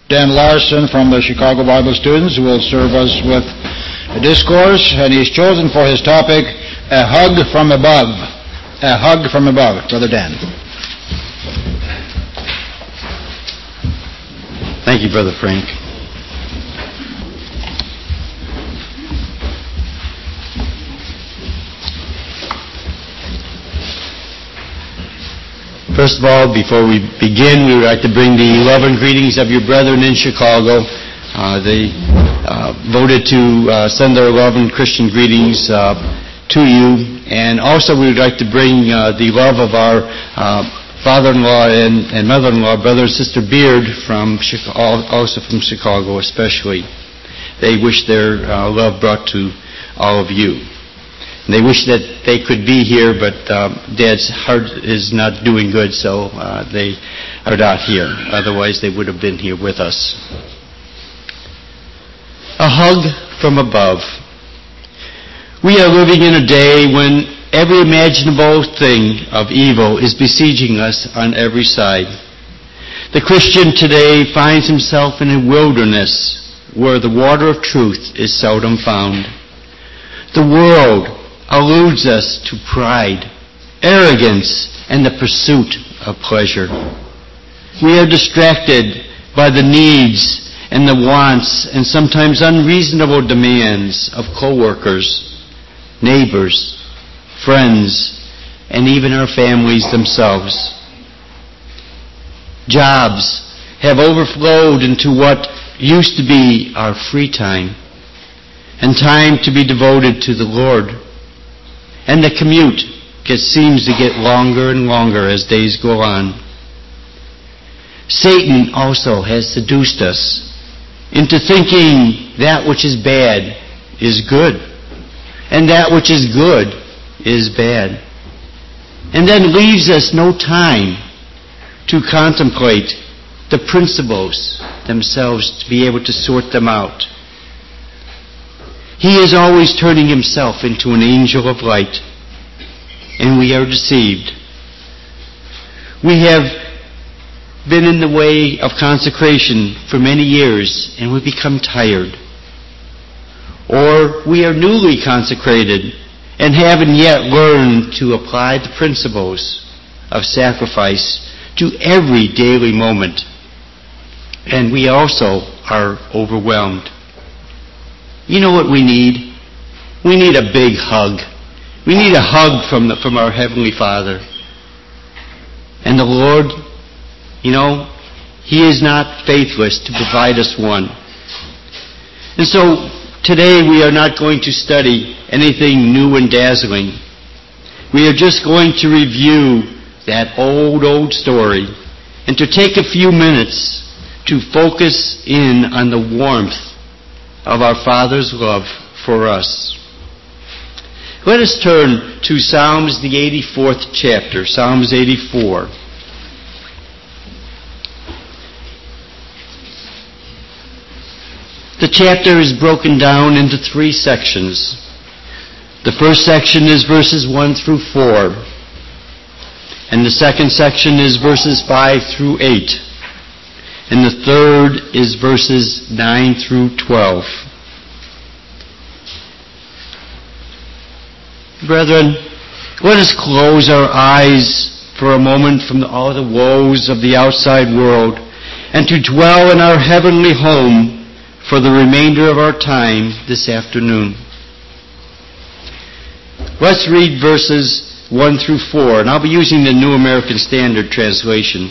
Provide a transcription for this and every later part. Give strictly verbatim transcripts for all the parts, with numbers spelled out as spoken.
Dan Larson from the Chicago Bible Students, who will serve us with a discourse, and he's chosen for his topic, A Hug from Above. A Hug from Above. Brother Dan. Thank you, Brother Frank. First of all, before we begin, we would like to bring the love and greetings of your brethren in Chicago. Uh, they uh, voted to uh, send their love and Christian greetings uh, to you. And also we would like to bring uh, the love of our uh, father-in-law and, and mother-in-law, brother and sister Beard, from Chicago, also from Chicago especially. They wish their uh, love brought to all of you. They wish that they could be here, but uh, Dad's heart is not doing good, so uh, they are not here. Otherwise, they would have been here with us. A hug from above. We are living in a day when every imaginable thing of evil is besieging us on every side. The Christian today finds himself in a wilderness where the water of truth is seldom found. The world alludes us to pride, arrogance, and the pursuit of pleasure. We are distracted by the needs and the wants and sometimes unreasonable demands of co-workers, neighbors, friends, and even our families themselves. Jobs have overflowed into what used to be our free time and time to be devoted to the Lord. And the commute gets, seems to get longer and longer as days go on. Satan also has seduced us into thinking that which is bad is good, and that which is good is bad, and then leaves us no time to contemplate the principles themselves, to be able to sort them out. He is always turning himself into an angel of light, and we are deceived. We have been in the way of consecration for many years, and we become tired. Or we are newly consecrated and haven't yet learned to apply the principles of sacrifice to every daily moment, and we also are overwhelmed. You know what we need? We need a big hug. We need a hug from the, from our Heavenly Father. And the Lord, you know, He is not faithless to provide us one. And so today we are not going to study anything new and dazzling. We are just going to review that old, old story and to take a few minutes to focus in on the warmth of our Father's love for us. Let us turn to Psalms, the eighty-fourth chapter, Psalms eighty-four. The chapter is broken down into three sections. The first section is verses one through four, and the second section is verses five through eight. And the third is verses nine through twelve. Brethren, let us close our eyes for a moment from all the woes of the outside world and to dwell in our heavenly home for the remainder of our time this afternoon. Let's read verses one through four, and I'll be using the New American Standard Translation.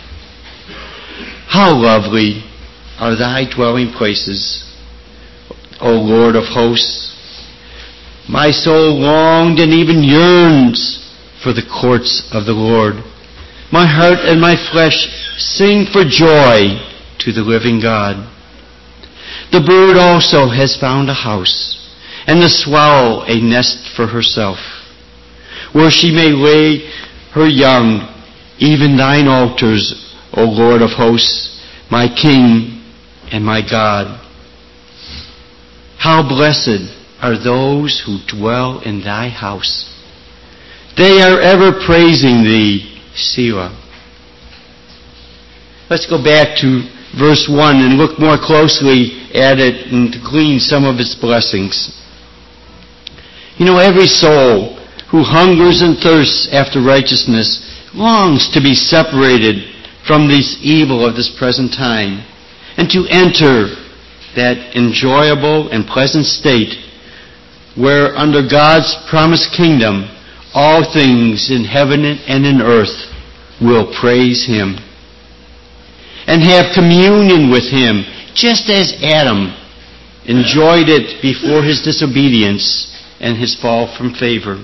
How lovely are thy dwelling places, O Lord of hosts! My soul longed and even yearns for the courts of the Lord. My heart and my flesh sing for joy to the living God. The bird also has found a house, and the swallow a nest for herself, where she may lay her young, even thine altars, O Lord of hosts, my King and my God. How blessed are those who dwell in thy house. They are ever praising thee, Selah. Let's go back to verse one and look more closely at it and to glean some of its blessings. You know, every soul who hungers and thirsts after righteousness longs to be separated from this evil of this present time and to enter that enjoyable and pleasant state where under God's promised kingdom all things in heaven and in earth will praise Him and have communion with Him, just as Adam enjoyed it before his disobedience and his fall from favor.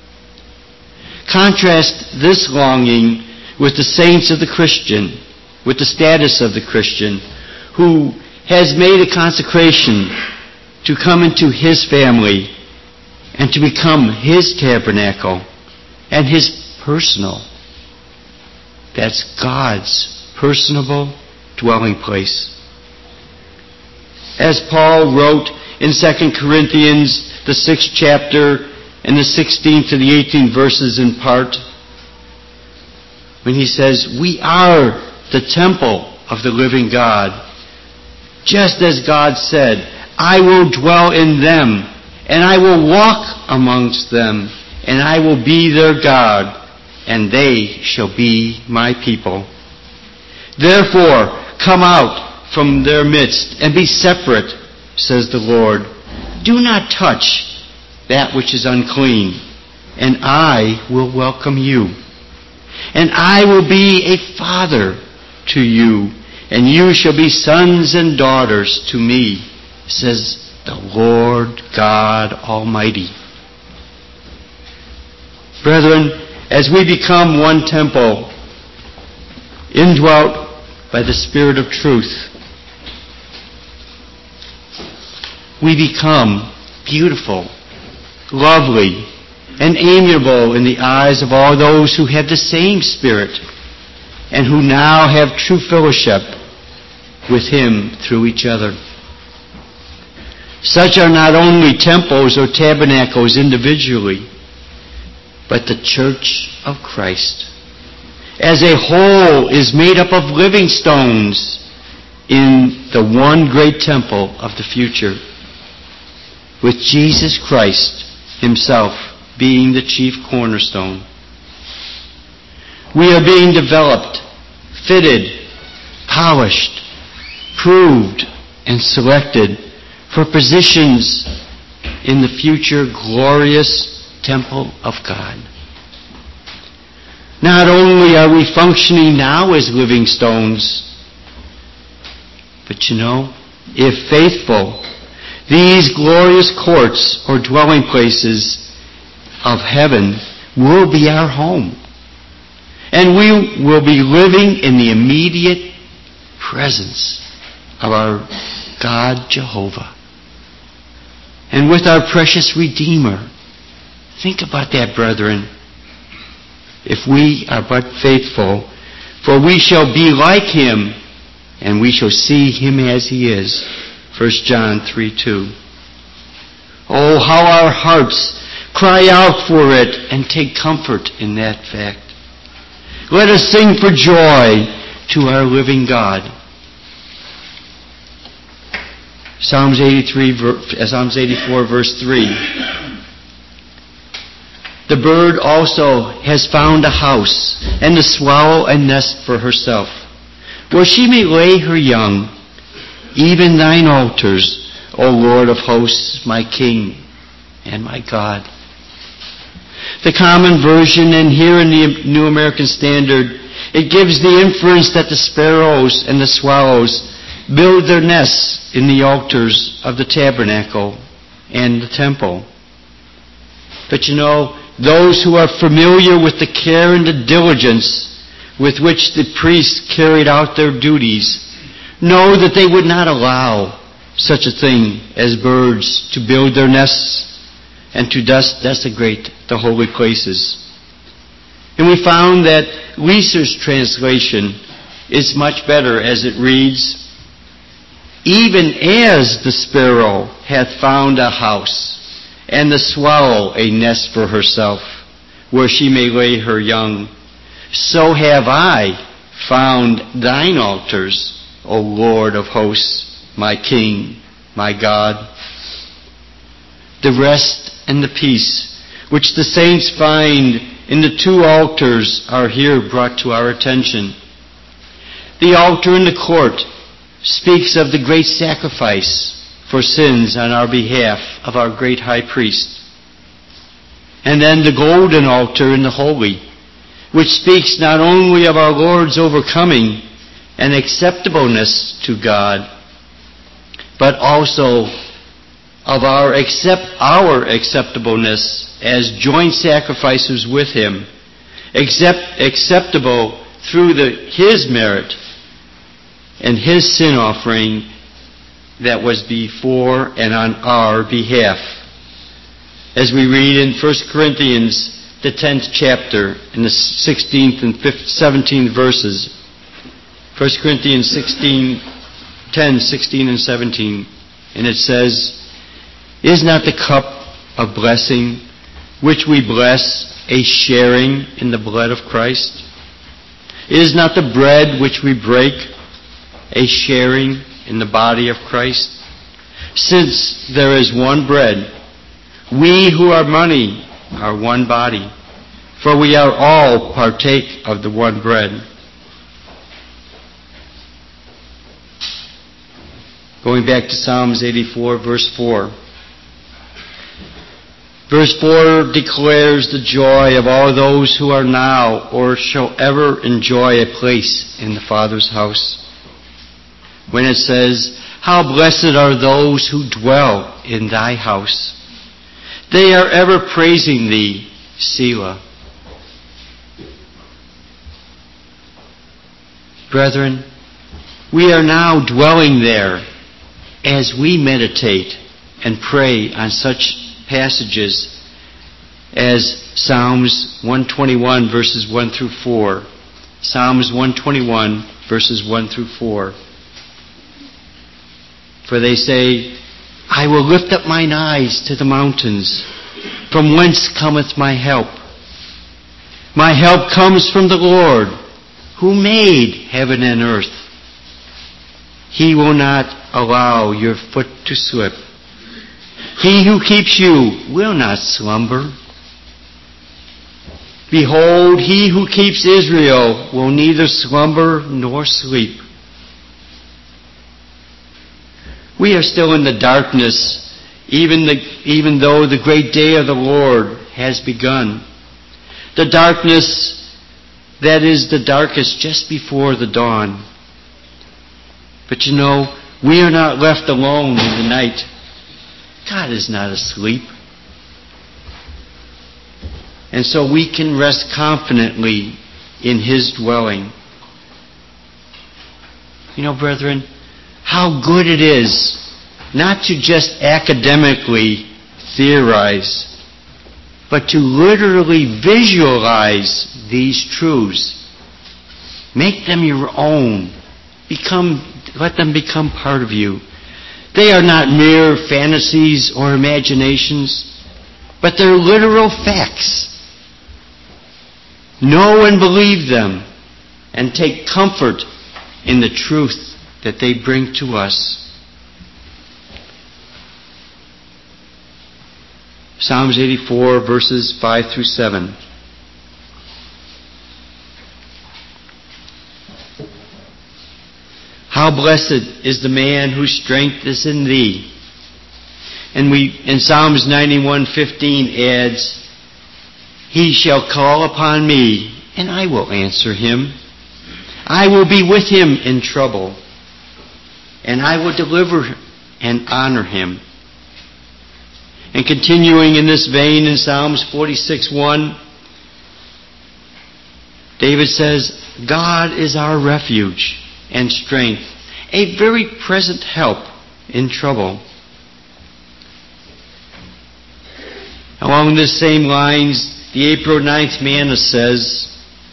Contrast this longing with the saints of the Christian, with the status of the Christian, who has made a consecration to come into His family and to become His tabernacle and His personal. That's God's personable dwelling place. As Paul wrote in Second Corinthians, the sixth chapter, and the sixteenth to the eighteenth verses in part, when he says, we are the temple of the living God. Just as God said, I will dwell in them, and I will walk amongst them, and I will be their God, and they shall be my people. Therefore, come out from their midst, and be separate, says the Lord. Do not touch that which is unclean, and I will welcome you. And I will be a father to you, and you shall be sons and daughters to me, says the Lord God Almighty. Brethren, as we become one temple, indwelt by the Spirit of truth, we become beautiful, lovely, and amiable in the eyes of all those who have the same Spirit and who now have true fellowship with Him through each other. Such are not only temples or tabernacles individually, but the church of Christ as a whole is made up of living stones in the one great temple of the future, with Jesus Christ Himself being the chief cornerstone. We are being developed, fitted, polished, proved, and selected for positions in the future glorious temple of God. Not only are we functioning now as living stones, but you know, if faithful, these glorious courts or dwelling places of heaven will be our home. And we will be living in the immediate presence of our God Jehovah. And with our precious Redeemer. Think about that, brethren. If we are but faithful, for we shall be like Him, and we shall see Him as He is. First John three two. Oh, how our hearts cry out for it and take comfort in that fact. Let us sing for joy to our living God. Psalms eighty-three, Psalms eighty-four, verse three. The bird also has found a house, and the swallow a nest for herself, where she may lay her young, even thine altars, O Lord of hosts, my King and my God. The Common Version, and here in the New American Standard, it gives the inference that the sparrows and the swallows build their nests in the altars of the tabernacle and the temple. But you know, those who are familiar with the care and the diligence with which the priests carried out their duties know that they would not allow such a thing as birds to build their nests and to thus desecrate the holy places. And we found that Leeser's translation is much better as it reads, even as the sparrow hath found a house, and the swallow a nest for herself, where she may lay her young, so have I found thine altars, O O Lord of hosts, my King, my God. The rest and the peace which the saints find in the two altars are here brought to our attention. The altar in the court speaks of the great sacrifice for sins on our behalf of our great high priest. And then the golden altar in the holy, which speaks not only of our Lord's overcoming and acceptableness to God, but also of our accept our acceptableness as joint sacrifices with Him, accept, acceptable through the, His merit and His sin offering that was before and on our behalf. As we read in First Corinthians, the tenth chapter, in the sixteenth and seventeenth verses. First Corinthians sixteen, ten, sixteen, and seventeen. And it says, Is not the cup of blessing which we bless a sharing in the blood of Christ? Is not the bread which we break a sharing in the body of Christ? Since there is one bread, we who are many are one body, for we are all partake of the one bread. Going back to Psalms eighty-four, verse four. Verse four declares the joy of all those who are now or shall ever enjoy a place in the Father's house. When it says, How blessed are those who dwell in thy house. They are ever praising thee, Selah. Brethren, we are now dwelling there as we meditate and pray on such passages as Psalms one twenty-one, verses one through four. Psalms one twenty-one, verses one through four. For they say, I will lift up mine eyes to the mountains, from whence cometh my help. My help comes from the Lord, who made heaven and earth. He will not allow your foot to slip. He who keeps you will not slumber. Behold, he who keeps Israel will neither slumber nor sleep. We are still in the darkness, even, the, even though the great day of the Lord has begun. The darkness that is the darkest just before the dawn. But you know, we are not left alone in the night. God is not asleep. And so we can rest confidently in His dwelling. You know, brethren, how good it is not to just academically theorize, but to literally visualize these truths. Make them your own. Become, let them become part of you. They are not mere fantasies or imaginations, but they're literal facts. Know and believe them, and take comfort in the truth that they bring to us. Psalms eighty-four, verses five through seven. How blessed is the man whose strength is in thee. And we in Psalms ninety-one fifteen adds, He shall call upon me, and I will answer him. I will be with him in trouble, and I will deliver and honor him. And continuing in this vein in Psalms forty-six one, David says, God is our refuge and strength, a very present help in trouble. Along the same lines, the April ninth manna says,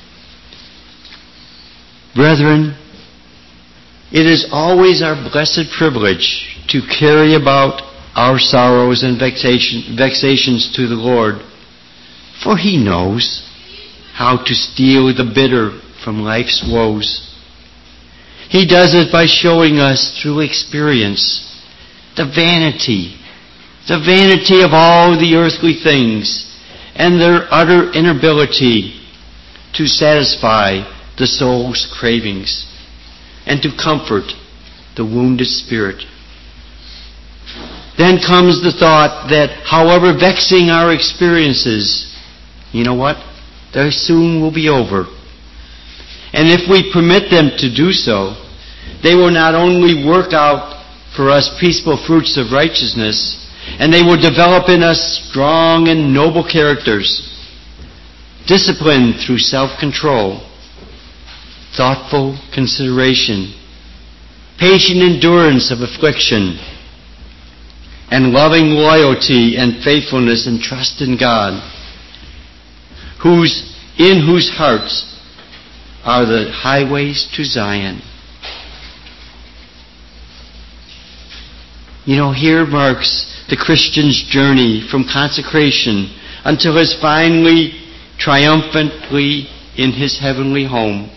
Brethren, it is always our blessed privilege to carry about our sorrows and vexation, vexations to the Lord, for He knows how to steal the bitter from life's woes. He does it by showing us through experience the vanity, the vanity of all the earthly things and their utter inability to satisfy the soul's cravings and to comfort the wounded spirit. Then comes the thought that however vexing our experiences, you know what? They soon will be over. And if we permit them to do so, they will not only work out for us peaceful fruits of righteousness, and they will develop in us strong and noble characters, disciplined through self-control, thoughtful consideration, patient endurance of affliction, and loving loyalty and faithfulness and trust in God, whose, in whose hearts are the highways to Zion. You know, here marks the Christian's journey from consecration until his finally triumphantly in his heavenly home.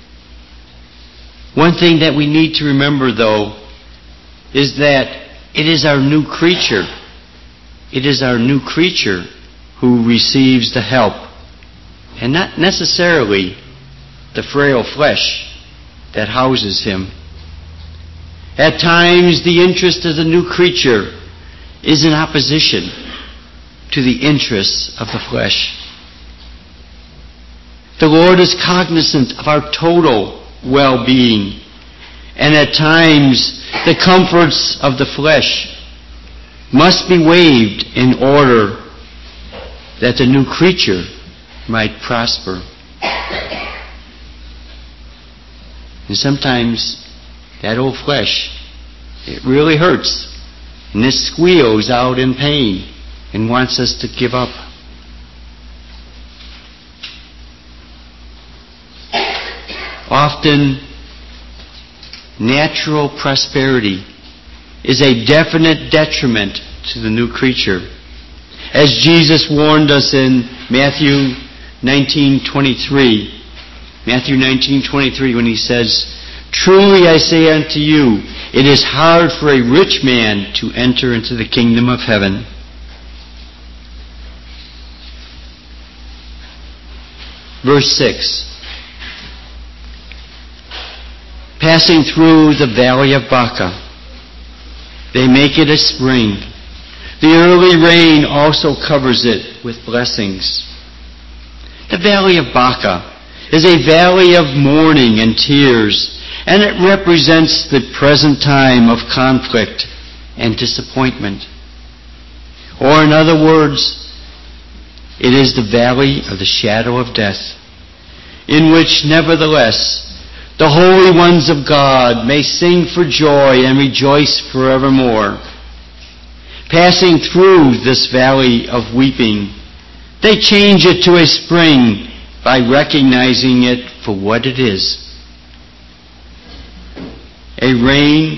One thing that we need to remember, though, is that it is our new creature. It is our new creature who receives the help, and not necessarily the frail flesh that houses him. At times, the interest of the new creature is in opposition to the interests of the flesh. The Lord is cognizant of our total well-being, and at times the comforts of the flesh must be waived in order that the new creature might prosper. And sometimes that old flesh, it really hurts, and it squeals out in pain and wants us to give up. Often, natural prosperity is a definite detriment to the new creature. As Jesus warned us in Matthew nineteen twenty-three, Matthew nineteen twenty-three, when he says, "Truly I say unto you, it is hard for a rich man to enter into the kingdom of heaven." Verse six. Passing through the valley of Baca, they make it a spring. The early rain also covers it with blessings. The valley of Baca is a valley of mourning and tears, and it represents the present time of conflict and disappointment. Or in other words, it is the valley of the shadow of death, in which nevertheless the holy ones of God may sing for joy and rejoice forevermore. Passing through this valley of weeping, they change it to a spring by recognizing it for what it is. A rain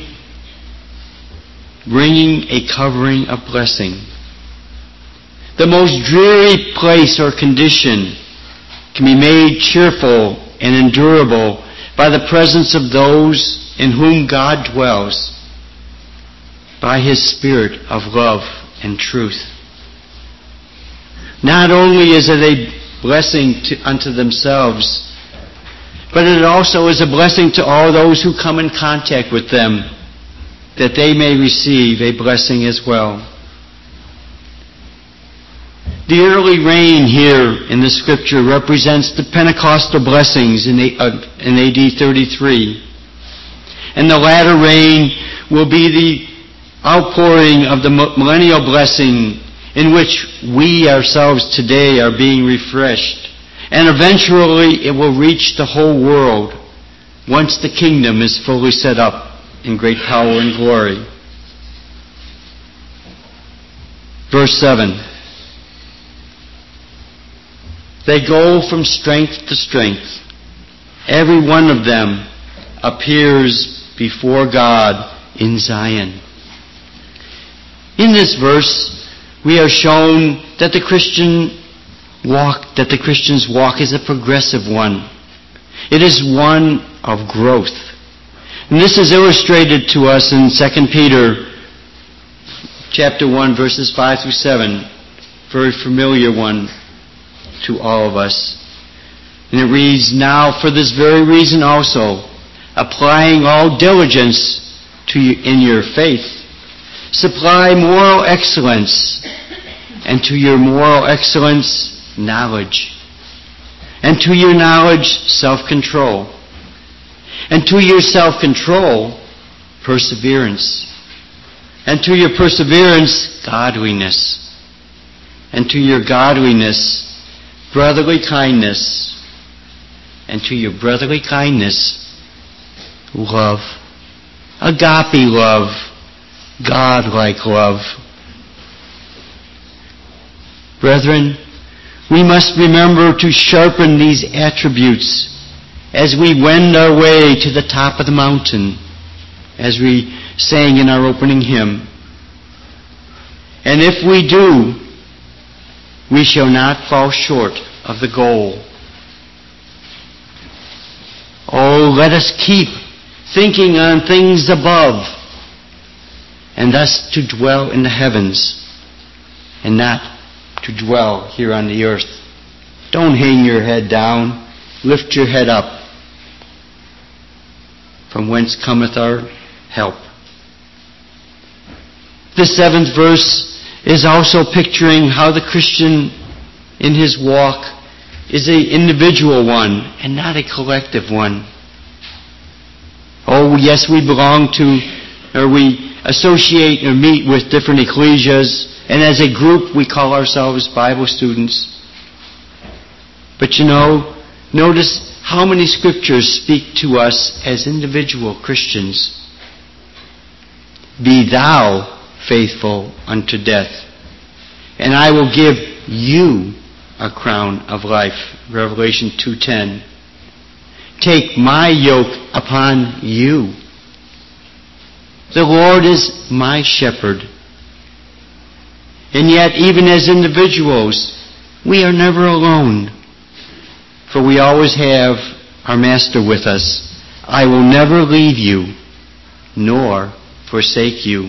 bringing a covering of blessing. The most dreary place or condition can be made cheerful and endurable by the presence of those in whom God dwells, by His Spirit of love and truth. Not only is it a blessing to, unto themselves, but it also is a blessing to all those who come in contact with them, that they may receive a blessing as well. The early rain here in the Scripture represents the Pentecostal blessings in A D thirty-three. And the latter rain will be the outpouring of the millennial blessing in which we ourselves today are being refreshed. And eventually it will reach the whole world once the kingdom is fully set up in great power and glory. Verse seven. They go from strength to strength. Every one of them appears before God in Zion. In this verse, we are shown that the Christian walk, that the Christian's walk is a progressive one. It is one of growth. And this is illustrated to us in Second Peter chapter one, verses five through seven. Very familiar one to all of us. And it reads, "Now for this very reason also, applying all diligence to you in your faith, supply moral excellence, and to your moral excellence, knowledge, and to your knowledge, self-control, and to your self-control, perseverance, and to your perseverance, godliness, and to your godliness, brotherly kindness, and to your brotherly kindness, love." Agape love, God-like love. Brethren, we must remember to sharpen these attributes as we wend our way to the top of the mountain, as we sang in our opening hymn. And if we do, we shall not fall short of the goal. Oh, let us keep thinking on things above, and thus to dwell in the heavens, and not to dwell here on the earth. Don't hang your head down. Lift your head up, from whence cometh our help. The seventh verse is also picturing how the Christian in his walk is an individual one and not a collective one. Oh, yes, we belong to, or we associate or meet with different ecclesias, and as a group we call ourselves Bible students. But you know, notice how many scriptures speak to us as individual Christians. "Be thou faithful unto death, and I will give you a crown of life." Revelation two ten. "Take my yoke upon you. The Lord is my shepherd." And yet, even as individuals, we are never alone, for we always have our Master with us. "I will never leave you, nor forsake you."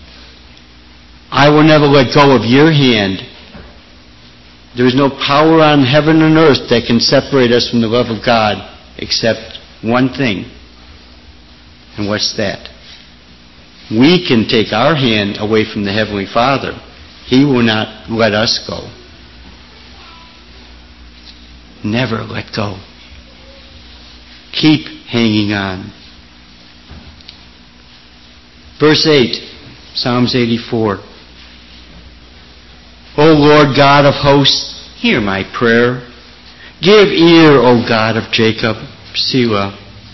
I will never let go of your hand. There is no power on heaven and earth that can separate us from the love of God, except one thing. And what's that? We can take our hand away from the Heavenly Father. He will not let us go. Never let go. Keep hanging on. Verse eight, Psalms eighty-four. "O Lord God of hosts, hear my prayer. Give ear, O God of Jacob." Selah.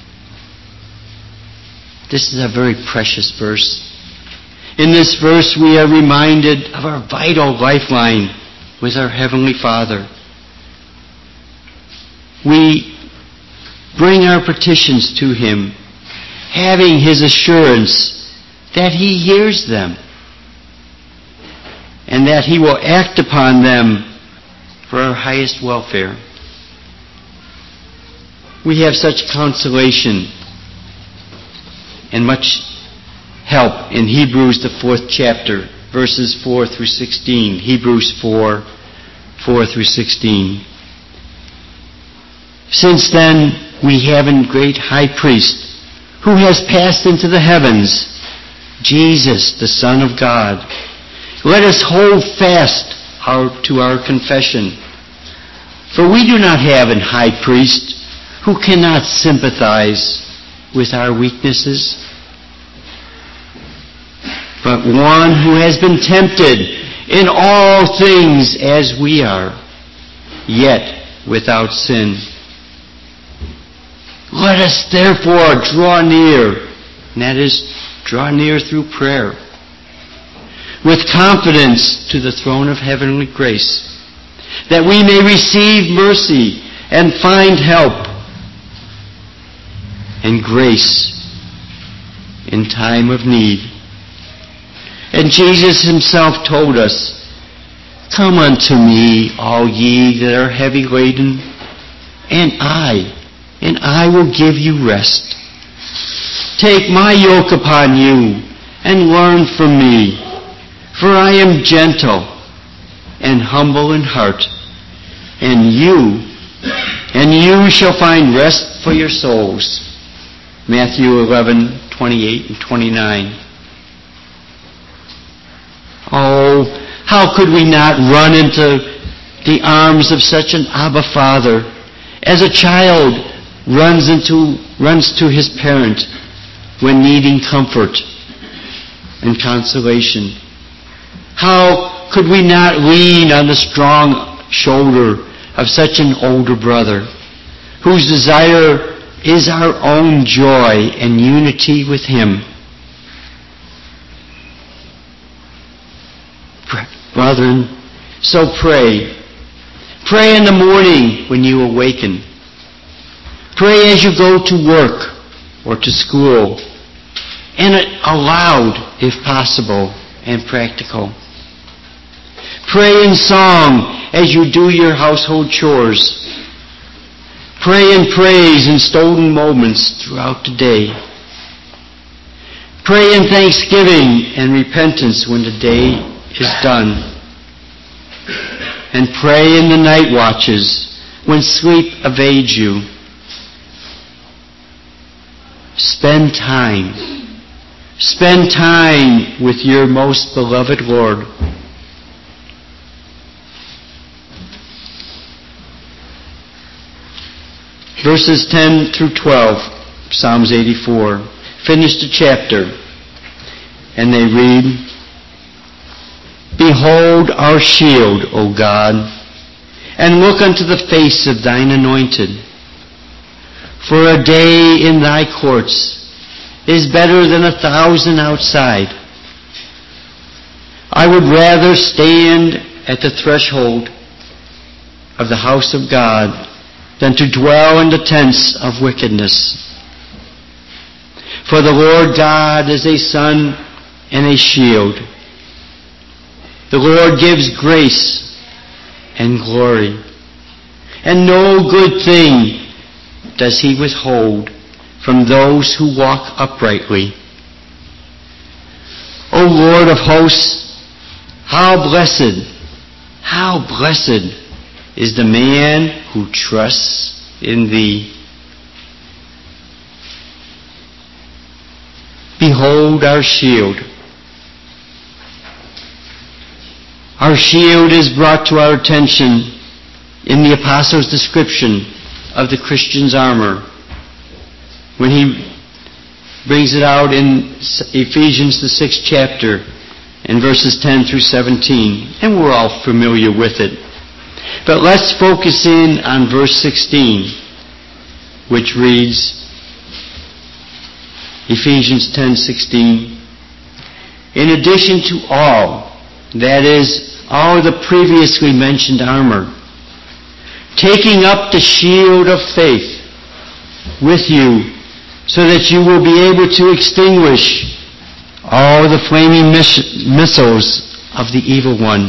This is a very precious verse. In this verse we are reminded of our vital lifeline with our Heavenly Father. We bring our petitions to Him, having His assurance that He hears them and that He will act upon them for our highest welfare. We have such consolation and much help in Hebrews, the fourth chapter, verses four through sixteen. Hebrews four, four through sixteen. "Since then we have a great high priest who has passed into the heavens, Jesus, the Son of God. Let us hold fast our, to our confession. For we do not have a high priest who cannot sympathize with our weaknesses, but one who has been tempted in all things as we are, yet without sin. Let us therefore draw near," and that is, draw near through prayer, "with confidence to the throne of heavenly grace, that we may receive mercy and find help and grace in time of need." And Jesus Himself told us, "Come unto me, all ye that are heavy laden, and I, and I will give you rest. Take my yoke upon you and learn from me, for I am gentle and humble in heart, and you, and you shall find rest for your souls. Matthew eleven, twenty-eight and twenty-nine. Oh, how could we not run into the arms of such an Abba Father as a child runs into runs to his parent when needing comfort and consolation? How could we not lean on the strong shoulder of such an older brother whose desire is our own joy and unity with him? Brethren, so pray. Pray in the morning when you awaken. Pray as you go to work or to school, and aloud if possible and practical. Pray in song as you do your household chores. Pray in praise in stolen moments throughout the day. Pray in thanksgiving and repentance when the day is done. And pray in the night watches when sleep evades you. Spend time. Spend time with your most beloved Lord. Verses ten through twelve, Psalms eighty-four. Finish the chapter. And they read, Behold our shield, O God, and look unto the face of thine anointed. For a day in thy courts is better than a thousand outside. I would rather stand at the threshold of the house of God than to dwell in the tents of wickedness. For the Lord God is a sun and a shield. The Lord gives grace and glory, and no good thing does he withhold from those who walk uprightly. O Lord of hosts, how blessed, how blessed is the man who trusts in thee. Behold our shield. Our shield is brought to our attention in the Apostle's description of the Christian's armor, when he brings it out in Ephesians, the sixth chapter, in verses ten through seventeen, and we're all familiar with it. But let's focus in on verse sixteen, which reads, Ephesians ten sixteen, in addition to all, that is, all the previously mentioned armor, taking up the shield of faith with you, so that you will be able to extinguish all the flaming miss- missiles of the evil one.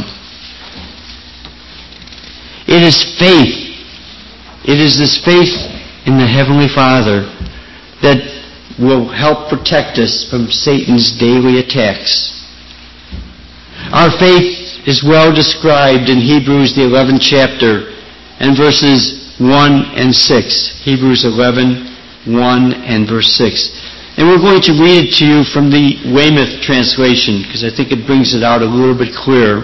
It is faith. It is this faith in the Heavenly Father that will help protect us from Satan's daily attacks. Our faith is well described in Hebrews, the eleventh chapter, and verses one and six. Hebrews eleven, one and verse six. And we're going to read it to you from the Weymouth translation, because I think it brings it out a little bit clearer.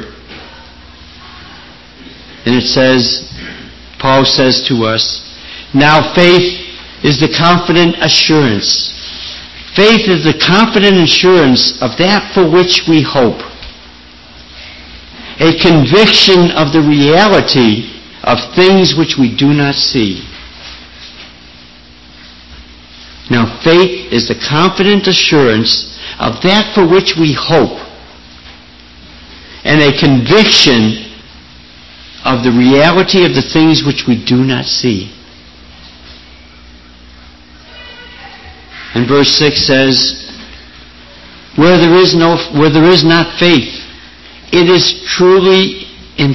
And it says, Paul says to us, now faith is the confident assurance. Faith is the confident assurance of that for which we hope. A conviction of the reality of things which we do not see. Now, faith is the confident assurance of that for which we hope, and a conviction of the reality of the things which we do not see. And verse six says, where there is no, where there is not faith, it is truly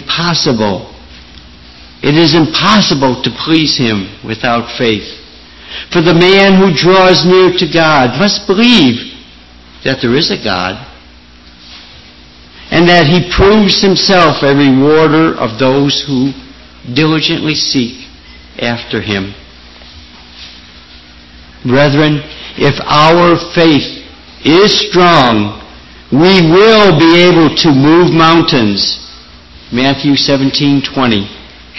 impossible. It is impossible to please him without faith. For the man who draws near to God must believe that there is a God, and that he proves himself a rewarder of those who diligently seek after him. Brethren, if our faith is strong, we will be able to move mountains. Matthew seventeen twenty.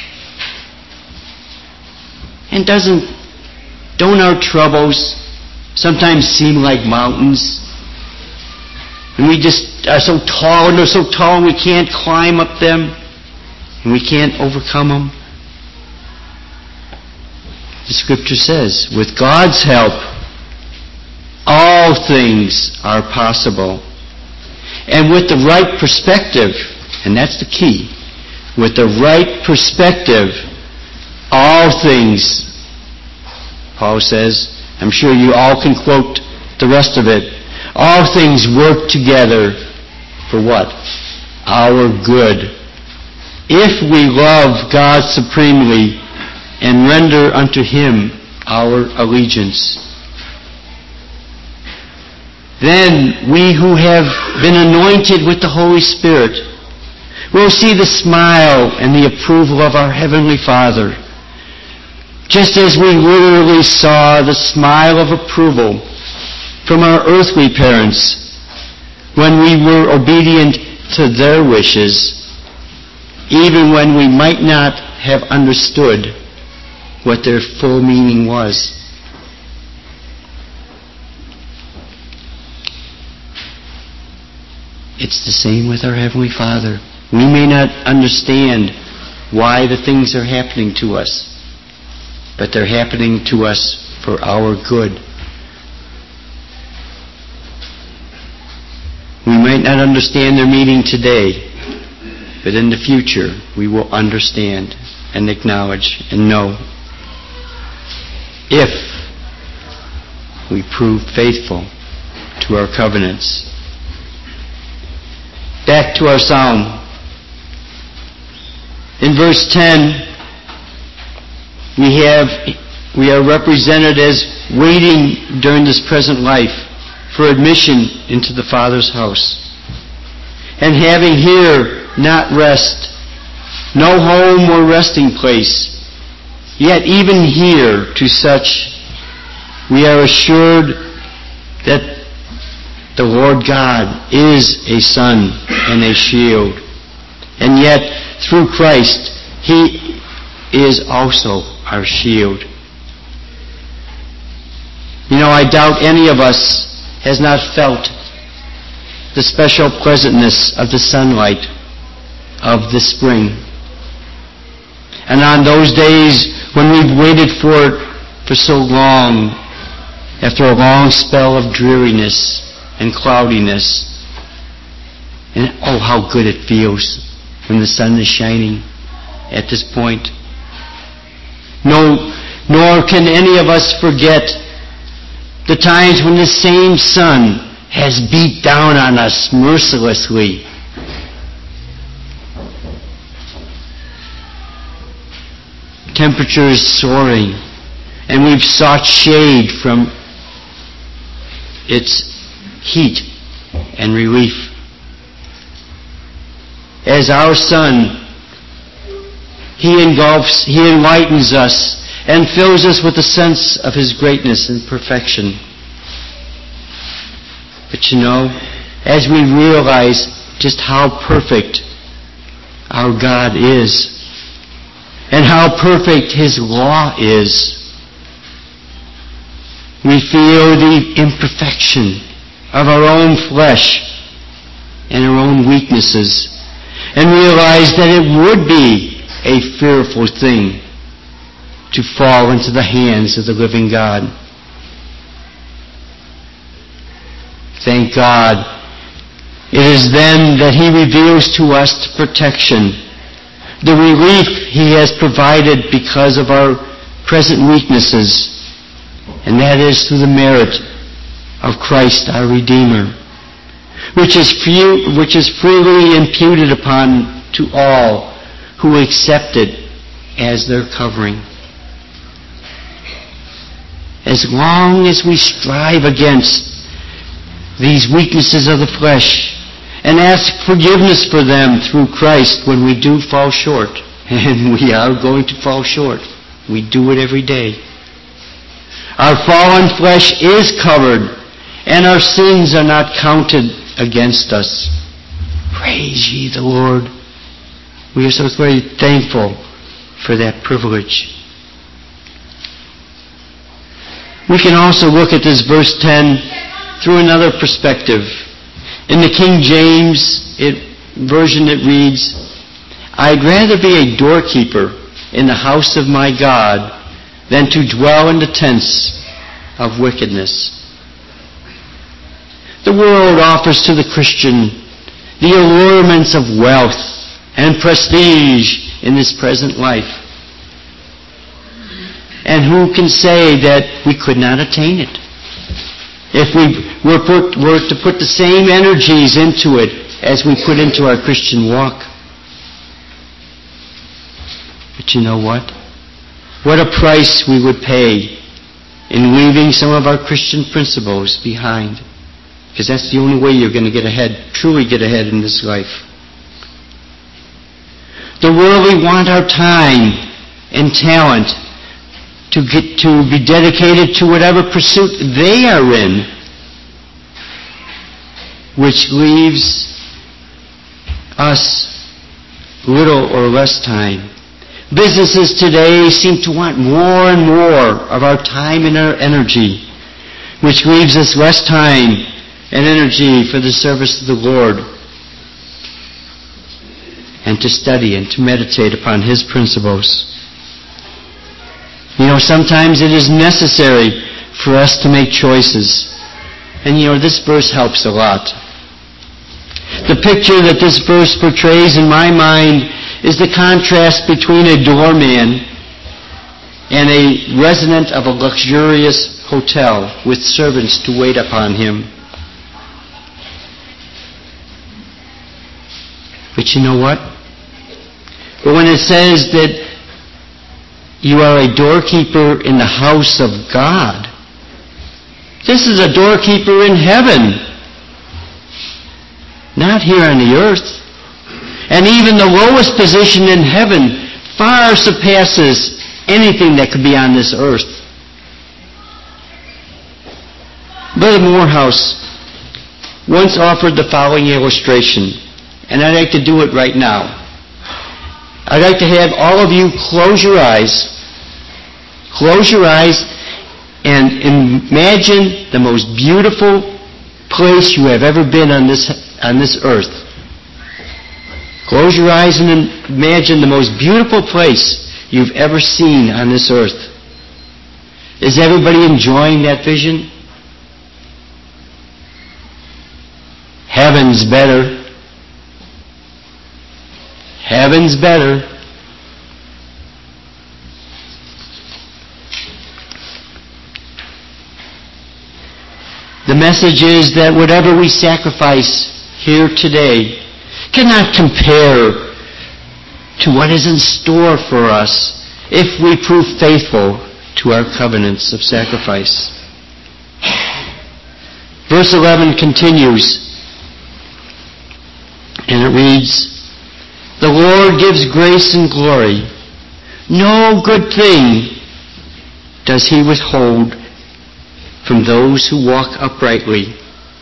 And doesn't, don't our troubles sometimes seem like mountains? And we just are so tall, and they're so tall, and we can't climb up them, and we can't overcome them. The Scripture says, with God's help, all things are possible. And with the right perspective, and that's the key, with the right perspective, all things, Paul says, I'm sure you all can quote the rest of it, all things work together for what? Our good. If we love God supremely and render unto Him our allegiance. Then we who have been anointed with the Holy Spirit will see the smile and the approval of our Heavenly Father, just as we literally saw the smile of approval from our earthly parents when we were obedient to their wishes, even when we might not have understood what their full meaning was. It's the same with our Heavenly Father. We may not understand why the things are happening to us, but they're happening to us for our good. We might not understand their meaning today, but in the future we will understand and acknowledge and know if we prove faithful to our covenants. Back to our psalm. In verse ten, we have we are represented as waiting during this present life for admission into the Father's house, and having here not rest, no home or resting place, yet even here to such we are assured that the Lord God is a sun and a shield, and yet through Christ He is also our shield. You know, I doubt any of us has not felt the special pleasantness of the sunlight of the spring. And on those days when we've waited for it for so long, after a long spell of dreariness and cloudiness, and oh, how good it feels when the sun is shining at this point. No, nor can any of us forget the times when the same sun has beat down on us mercilessly. Temperatures soaring, and we've sought shade from its heat and relief. As our sun, He engulfs, He enlightens us and fills us with a sense of His greatness and perfection. But you know, as we realize just how perfect our God is, and how perfect His law is, we feel the imperfection of our own flesh and our own weaknesses, and realize that it would be a fearful thing to fall into the hands of the living God. Thank God, it is then that He reveals to us the protection, the relief He has provided because of our present weaknesses, and that is through the merit of Christ our Redeemer, which is free, which is freely imputed upon to all who accept it as their covering. As long as we strive against these weaknesses of the flesh and ask forgiveness for them through Christ when we do fall short, and we are going to fall short. We do it every day. Our fallen flesh is covered, and our sins are not counted against us. Praise ye the Lord. We are so very thankful for that privilege. We can also look at this verse ten through another perspective. In the King James it, version it reads, I'd rather be a doorkeeper in the house of my God than to dwell in the tents of wickedness. The world offers to the Christian the allurements of wealth and prestige in this present life. And who can say that we could not attain it? If we were, put, were to put the same energies into it as we put into our Christian walk. But you know what? What a price we would pay in leaving some of our Christian principles behind. Because that's the only way you're going to get ahead, truly get ahead in this life. The worldly want our time and talent to get to be dedicated to whatever pursuit they are in, which leaves us little or less time. Businesses today seem to want more and more of our time and our energy, which leaves us less time and energy for the service of the Lord and to study and to meditate upon His principles. You know, sometimes it is necessary for us to make choices. And you know, this verse helps a lot. The picture that this verse portrays in my mind is the contrast between a doorman and a resident of a luxurious hotel with servants to wait upon him. But you know what? But when it says that you are a doorkeeper in the house of God, this is a doorkeeper in heaven, not here on the earth. And even the lowest position in heaven far surpasses anything that could be on this earth. Brother Morehouse once offered the following illustration, and I'd like to do it right now. I'd like to have all of you close your eyes, close your eyes, and imagine the most beautiful place you have ever been on this on this earth. Close your eyes and imagine the most beautiful place you've ever seen on this earth. Is everybody enjoying that vision? Heaven's better. Heaven's better. The message is that whatever we sacrifice here today cannot compare to what is in store for us if we prove faithful to our covenants of sacrifice. Verse eleven continues, and it reads, the Lord gives grace and glory. No good thing does He withhold from those who walk uprightly.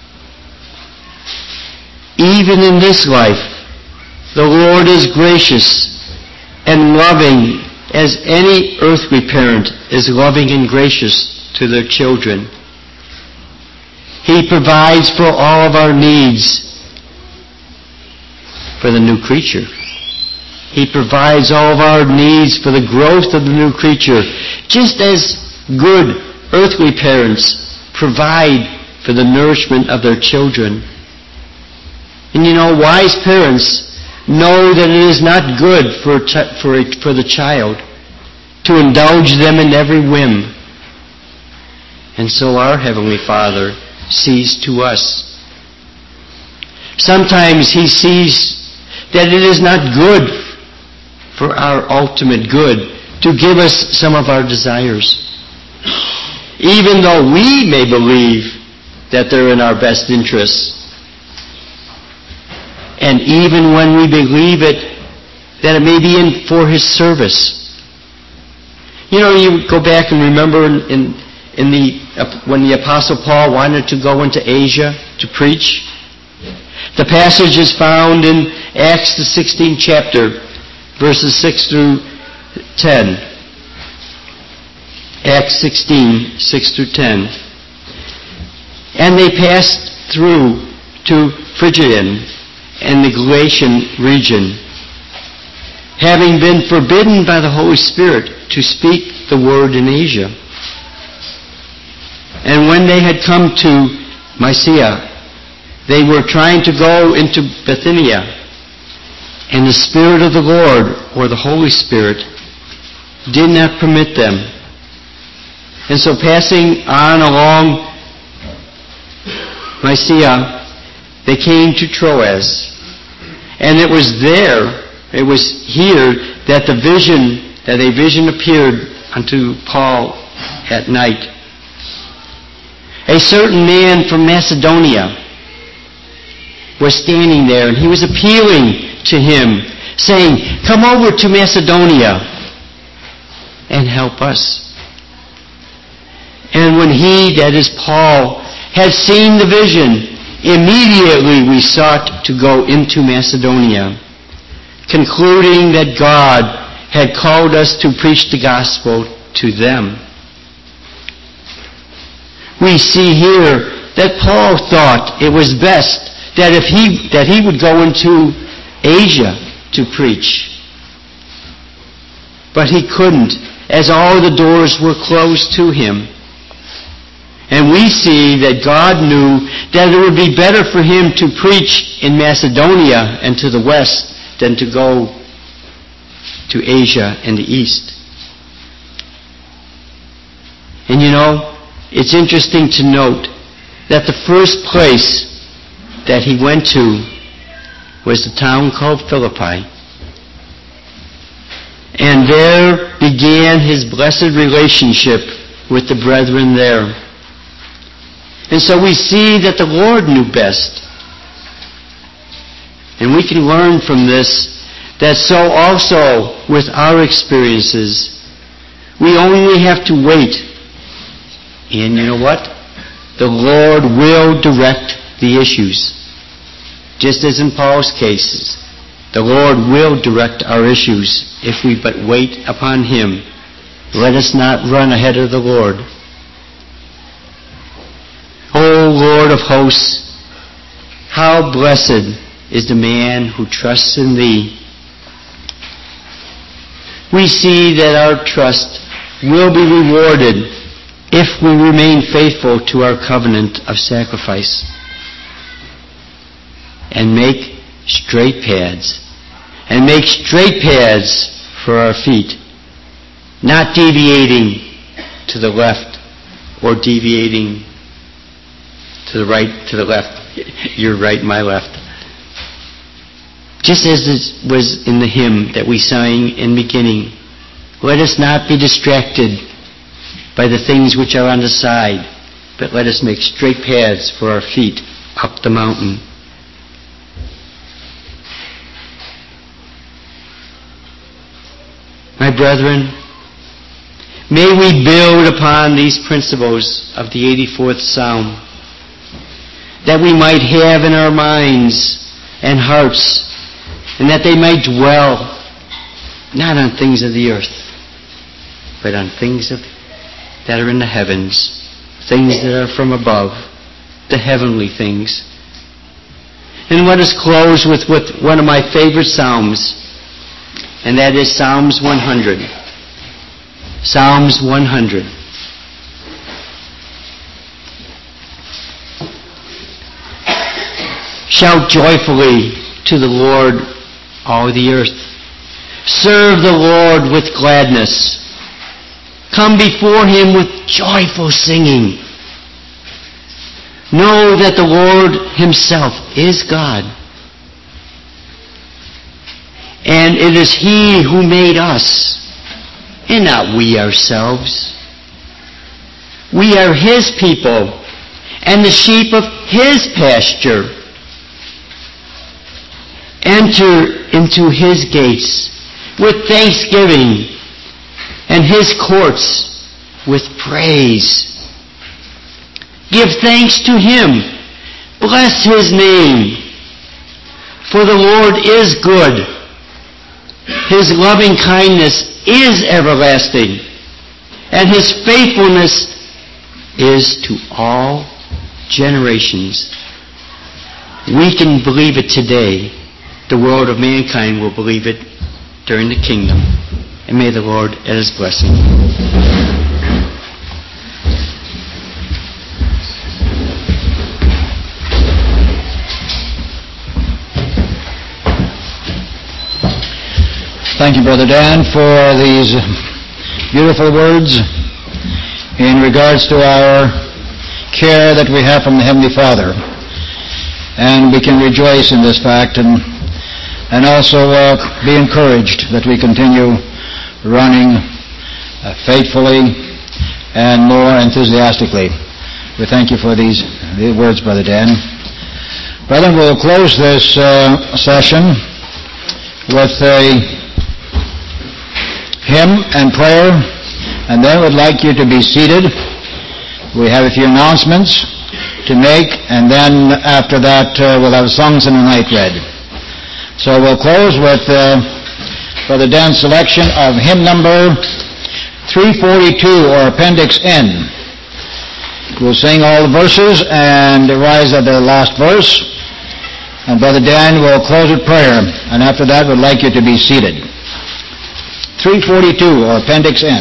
Even in this life, the Lord is gracious and loving as any earthly parent is loving and gracious to their children. He provides for all of our needs for the new creature. He provides all of our needs for the growth of the new creature, just as good earthly parents provide for the nourishment of their children. And you know, wise parents know that it is not good for, for, for the child to indulge them in every whim. And so our Heavenly Father sees to us. Sometimes He sees that it is not good for our ultimate good to give us some of our desires. even though we may believe that they're in our best interests. And even when we believe it, that it may be in for His service. You know, you go back and remember in, in, in the uh, when the Apostle Paul wanted to go into Asia to preach. The passage is found in Acts the sixteenth chapter, verses six through ten. Acts sixteen, six through ten. And they passed through to Phrygian and the Galatian region, having been forbidden by the Holy Spirit to speak the word in Asia. And when they had come to Mysia, they were trying to go into Bithynia, and the Spirit of the Lord, or the Holy Spirit, did not permit them. And so passing on along Mysia, they came to Troas. And it was there, it was here, that the vision, that a vision appeared unto Paul at night. A certain man from Macedonia was standing there, and he was appealing to him, saying, "Come over to Macedonia and help us." And when he, that is Paul, had seen the vision, immediately we sought to go into Macedonia, concluding that God had called us to preach the gospel to them. We see here that Paul thought it was best that if he that he would go into Asia to preach. But he couldn't, as all the doors were closed to him. And we see that God knew that it would be better for him to preach in Macedonia and to the west than to go to Asia and the east. And you know, it's interesting to note that the first place that he went to was the town called Philippi. And there began his blessed relationship with the brethren there. And so we see that the Lord knew best. And we can learn from this that so also with our experiences, we only have to wait. And you know what? The Lord will direct the issues. Just as in Paul's cases, the Lord will direct our issues if we but wait upon Him. Let us not run ahead of the Lord. O Lord of hosts, how blessed is the man who trusts in Thee. We see that our trust will be rewarded if we remain faithful to our covenant of sacrifice and make straight paths, and make straight paths for our feet, not deviating to the left or deviating to the right, to the left. Your right, my left. Just as it was in the hymn that we sang in the beginning, let us not be distracted by the things which are on the side, but let us make straight paths for our feet up the mountain. My brethren, may we build upon these principles of the eighty-fourth Psalm, that we might have in our minds and hearts, and that they might dwell not on things of the earth, but on things of, that are in the heavens, things that are from above, the heavenly things. And let us close with, with one of my favorite Psalms, and that is Psalms one hundred. Psalms one hundred. Shout joyfully to the Lord, all the earth. Serve the Lord with gladness. Come before Him with joyful singing. Know that the Lord Himself is God. And it is He who made us, and not we ourselves. We are His people and the sheep of His pasture. Enter into His gates with thanksgiving and His courts with praise. Give thanks to Him. Bless His name. For the Lord is good. His loving kindness is everlasting, and His faithfulness is to all generations. We can believe it today. The world of mankind will believe it during the kingdom. And may the Lord add His blessing. Thank you, Brother Dan, for these beautiful words in regards to our care that we have from the Heavenly Father. And we can rejoice in this fact and and also uh, be encouraged that we continue running uh, faithfully and more enthusiastically. We thank you for these, these words, Brother Dan. Brethren, we'll close this uh, session with a hymn and prayer, and then we'd like you to be seated. We have a few announcements to make, and then after that uh, we'll have songs in the night read. So we'll close with uh, Brother Dan's selection of hymn number three forty-two, or Appendix N. We'll sing all the verses and rise at the last verse, and Brother Dan will close with prayer, and after that we'd like you to be seated. three forty-two, or Appendix N.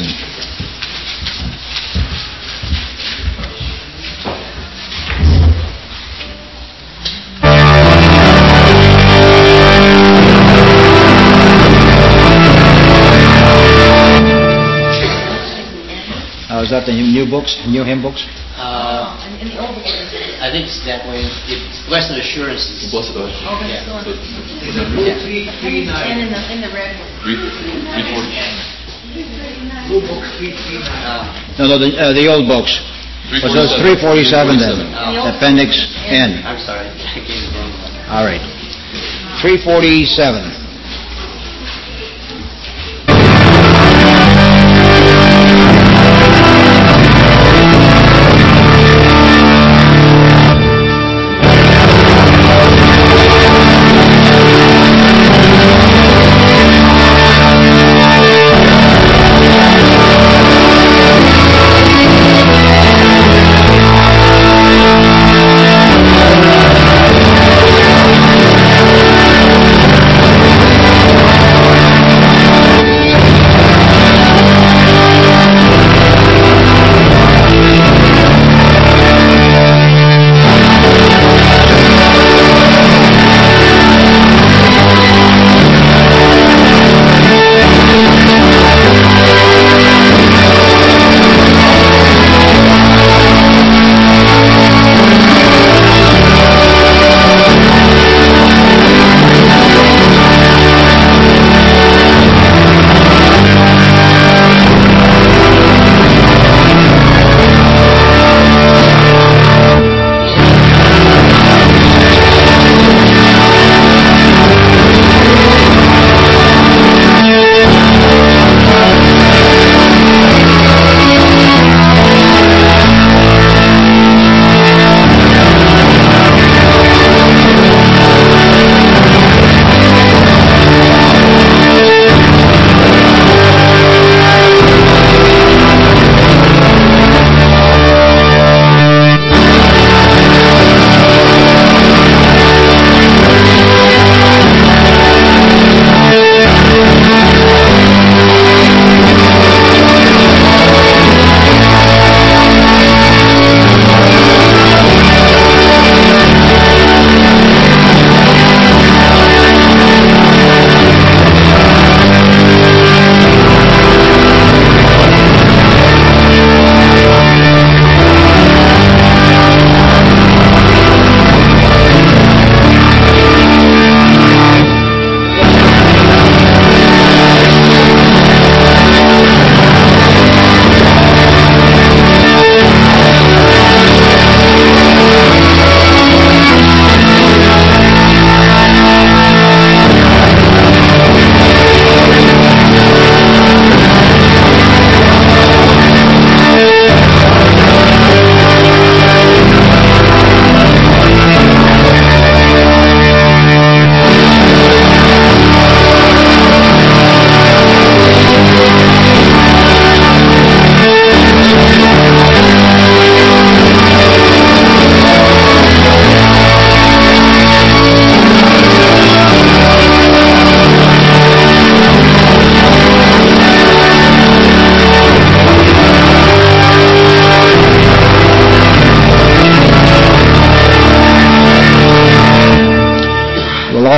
Oh, is that the new books, new hymn books? Uh, in, in the old book, I think it's that way. It's Blessed Assurance. Blessed Assurance. Oh, but Yeah. it's So, still yeah. three, three, nine. And in the, in the red one. Three, three forty. Blue book, three, three, nine. Uh, No, no, the, uh, the old books. Well, so it's three forty-seven then. Oh. Appendix N. I'm sorry. I gave the wrong one. All right. three forty-seven.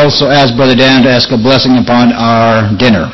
also ask Brother Dan to ask a blessing upon our dinner.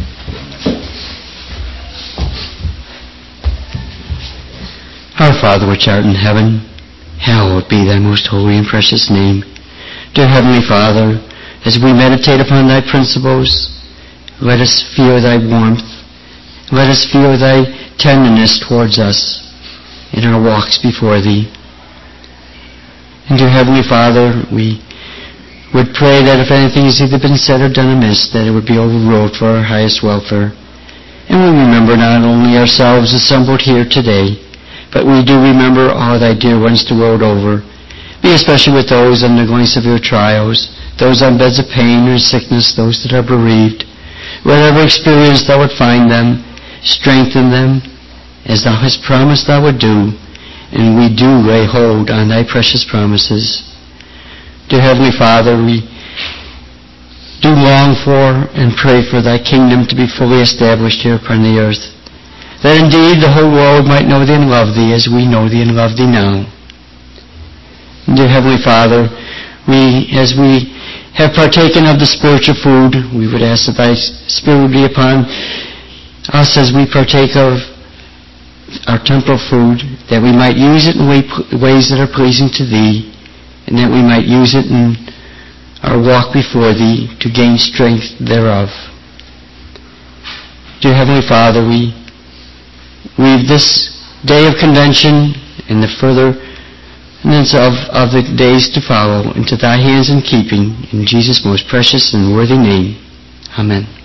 Our Father which art in heaven, hallowed be thy most holy and precious name. Dear Heavenly Father, as we meditate upon thy principles, let us feel thy warmth. Let us feel thy tenderness towards us in our walks before thee. And dear Heavenly Father, we would pray that if anything has either been said or done amiss, that it would be overruled for our highest welfare. And we remember not only ourselves assembled here today, but we do remember all thy dear ones the world over. Be especially with those undergoing severe trials, those on beds of pain or sickness, those that are bereaved. Whatever experience thou would find them, strengthen them, as thou hast promised thou would do, and we do lay hold on thy precious promises. Dear Heavenly Father, we do long for and pray for thy kingdom to be fully established here upon the earth, that indeed the whole world might know thee and love thee as we know thee and love thee now. Dear Heavenly Father, we, as we have partaken of the spiritual food, we would ask that thy Spirit would be upon us as we partake of our temporal food, that we might use it in ways that are pleasing to thee, and that we might use it in our walk before thee to gain strength thereof. Dear Heavenly Father, we leave this day of convention and the furtherance of, of the days to follow into thy hands and keeping, in Jesus' most precious and worthy name. Amen.